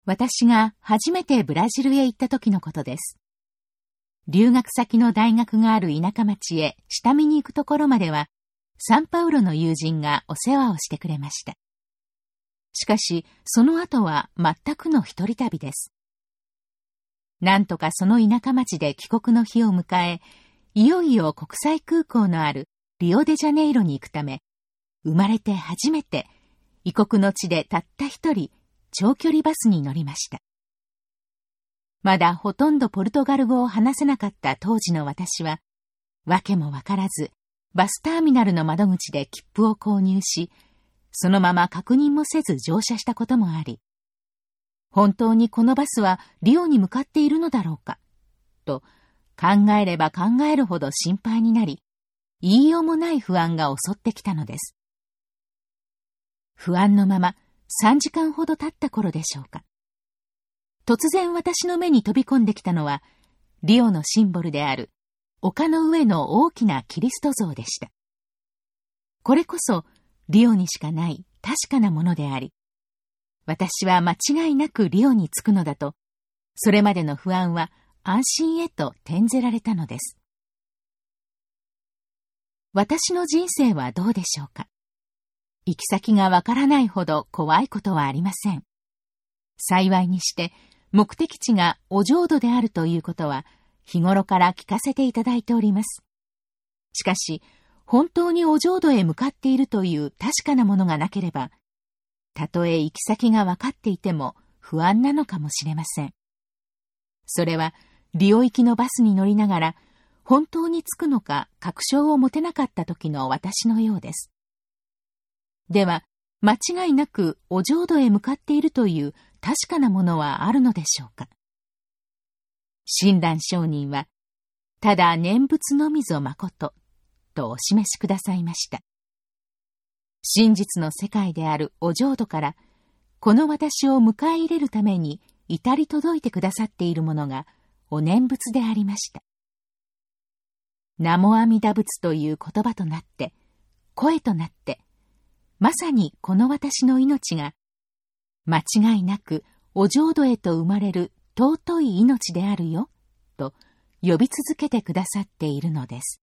私が初めてブラジルへ行った時のことです。留学先の大学がある田舎町へ下見に行くところまでは、サンパウロの友人がお世話をしてくれました。しかし、その後は全くの一人旅です。なんとかその田舎町で帰国の日を迎え、いよいよ国際空港のあるリオデジャネイロに行くため、生まれて初めて異国の地でたった一人長距離バスに乗りました。まだほとんどポルトガル語を話せなかった当時の私は、わけもわからずバスターミナルの窓口で切符を購入し、そのまま確認もせず乗車したこともあり、本当にこのバスはリオに向かっているのだろうか、と考えれば考えるほど心配になり、言いようもない不安が襲ってきたのです。不安のまま3時間ほど経った頃でしょうか。突然私の目に飛び込んできたのは、リオのシンボルである丘の上の大きなキリスト像でした。これこそリオにしかない確かなものであり、私は間違いなくリオに着くのだと、それまでの不安は安心へと転ぜられたのです。私の人生はどうでしょうか。行き先がわからないほど怖いことはありません。幸いにして目的地がお浄土であるということは日頃から聞かせていただいております。しかし、本当にお浄土へ向かっているという確かなものがなければ、たとえ行き先がわかっていても不安なのかもしれません。それはリオ行きのバスに乗りながら本当に着くのか確証を持てなかった時の私のようです。では、間違いなくお浄土へ向かっているという確かなものはあるのでしょうか。親鸞上人は、ただ念仏のみぞまこと、とお示しくださいました。真実の世界であるお浄土から、この私を迎え入れるために至り届いてくださっているものがお念仏でありました。南無阿弥陀仏という言葉となって、声となって、まさにこの私の命が、間違いなくお浄土へと生まれる尊い命であるよ、と呼び続けてくださっているのです。